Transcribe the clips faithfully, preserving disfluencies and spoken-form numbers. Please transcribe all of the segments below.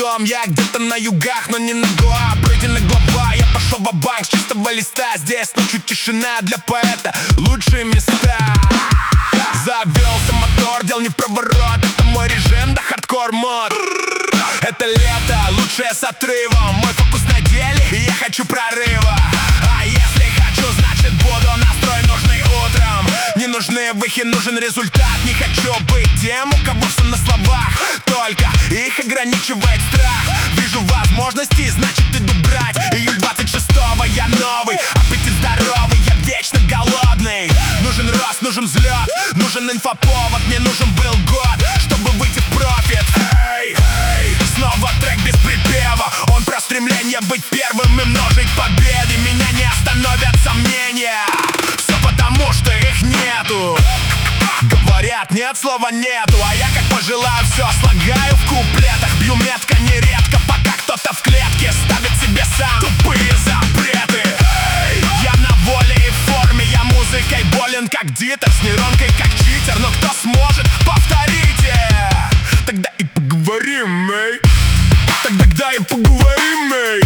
дом. Я где-то на югах, но не на Гоа. Пройденная глава, я пошел ва-банк с чистого листа. Здесь ночью тишина, для поэта лучшие места. Завелся мотор, дел не в проворот. Это мой режим, да хардкор мод. Это лето, лучшее с отрывом. Мой фокус на деле, и я хочу прорыва. А если хочу, значит буду настрой нужный утром. Не нужны выхи, нужен результат. Не хочу быть тем, у кого все на словах, только их ограничивает страх. Вижу возможности, значит иду брать. Июль двадцать шестого, я новый, аппетит здоровый, я вечно голодный. Нужен рост, нужен взлет, нужен инфоповод. Мне нужен был год, чтобы выйти в профит. Эй, эй, снова трек без припева. Он про стремление быть первым и множить победы. Меня не остановят сомнения, все потому, что их нету. Говорят, нет, слова нету, а я как пожелаю, все слагаю в куплетах. Бью метко нередко, пока кто-то в клетке ставит себе сам тупые запреты. Эй, я на воле и в форме, я музыкой болен, как дитер, с нейронкой, как читер. Но кто сможет, повторите. Тогда и поговорим, эй. Тогда и поговорим, эй.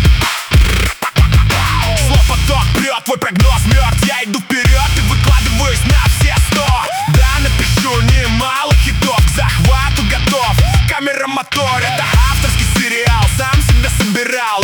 Слов-поток прет, твой прогноз мертв. Я иду вперед и выкладываюсь на все сто. Да, напишу немало хитов, к захвату готов. Камера, мотор, это авторский сериал. Сам себя собирал